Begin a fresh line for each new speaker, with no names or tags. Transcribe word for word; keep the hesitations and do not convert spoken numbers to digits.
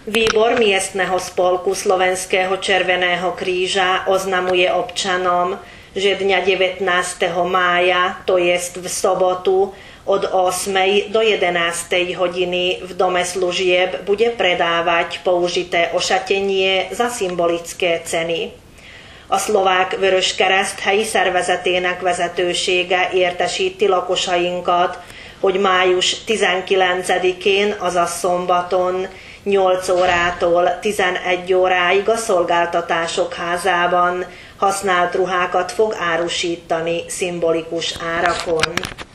Výbor miestneho spolku Slovenského Červeného kríža oznamuje občanom, že dňa devätnásteho mája, to jest v sobotu, od ôsmej do jedenástej hodiny v Dome služieb bude predávať použité ošatenie za symbolické ceny. A szlovák Vöröskereszt helyi szervezetének vezetősége értesíti lakosainkat, hogy május tizenkilencedikén, azaz szombaton nyolc órától tizenegy óráig a Szolgáltatások Házában használt ruhákat fog árusítani szimbolikus árakon.